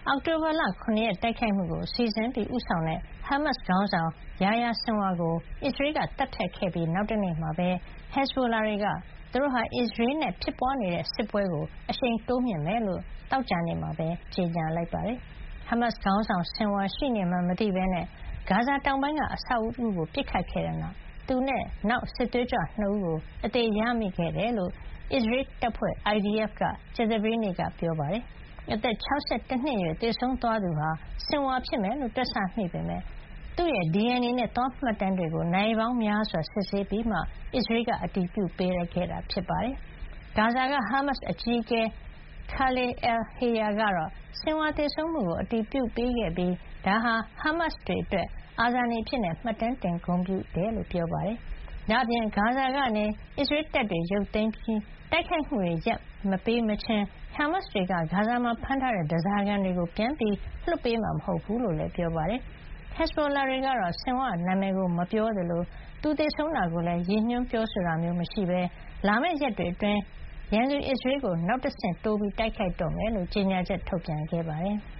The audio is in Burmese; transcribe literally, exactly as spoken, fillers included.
အောက်တိုဘာလ ၇ ရက်တိုက်ခိုက်မှုကိုစီစဉ်ပြီးဦးဆောင်တဲ့ဟာမတ်စ်ခေါင်းဆောင် Yahya Sinwar ကိုအစ္စရေးကသတ်ဖြတ်ခဲ့ပြီးနောက်တနေ့မှာပဲ ဟက်ဇ်ဘိုလာတွေကသူတို့ဟာအစ္စရေးနဲ့ဖြစ်ပွါးနေတဲ့စစ်ပွဲကိုအရှိန်တိုးမြှင့်မယ်လို့သောကြာနေ့မှာပဲကြေညာလိုက်ပါတယ်။ ဟာမတ်စ်ခေါင်းဆောင် Sinwar ရှိနေမှန်းမသိပဲဂါဇာတောင်ပိုင်းကအဆောက်အဦးကိုပစ်ခတ်ခဲ့တဲ့နောက်သူနဲ့နောက်စစ်သွေးကြွ၂ ဦးကိုအသေရမိခဲ့တယ်လို့အစ္စရေးတပ်ဖွဲ့ အိုင်ဒီအက်ဖ် ကကြာသပတေးနေ့ကပြောပါတယ်။ အသက် ၆၁ နှစ်အရွယ်သေဆုံးသွားသူဟာ Sinwar ဖြစ်မယ်လို့တွက်ဆမိပေမယ့်သူ့ရဲ့ ဒီအန်အေနဲ့ သွားမှတ်တမ်းတွေကိုနာရီပေါင်းများစွာစစ်ဆေးပြီးမှအစ္စရေးကအတည်ပြုပေးခဲ့တာဖြစ်ပါတယ်။ ဂါဇာက ဟာမတ်စ်အကြီးအကဲ Khalil al-Hayya ကတော့ Sinwar သေဆုံးမှုကိုအတည်ပြုပေးခဲ့ပြီးဒါဟာ ဟာမတ်စ်တွေအတွက်အာဇာနည်အဖြစ်မှတ်တမ်းတင်ဂုဏ်ပြုတယ်လို့ပြောပါတယ်။ ဒါ့အပြင် ဂါဇာကနေအစ္စရေးတပ်တွေရုပ်သိမ်းပြီးတိုက်ခိုက်မှုတွေရပ်မပေးမချင်းဟာမတ်စ်တွေက ဂါဇာမှာဖမ်းထားတဲ့ဓါးစာခံတွေကိုပြန်လွှတ်ပေးမှာမဟုတ်ဘူးလို့လည်းပြောပါတယ်။ ဟက်ဇ်ဘိုလာတွေကတော့ Sinwar နာမည်ကိုမပြောသလိုသူသေဆုံးတာကိုလည်းရည်ညွှန်းပြောဆိုတာမျိုးမရှိပဲလာမယ့်ရက်တွေအတွင်းရန်သူအစ္စရေးကိုနောက်တဆင့်တိုးပြီးတိုက်ခိုက်တော့မှာဖြစ်ကြောင်းကြေညာချက်ထုတ်ပြန်ခဲ့ပါတယ်။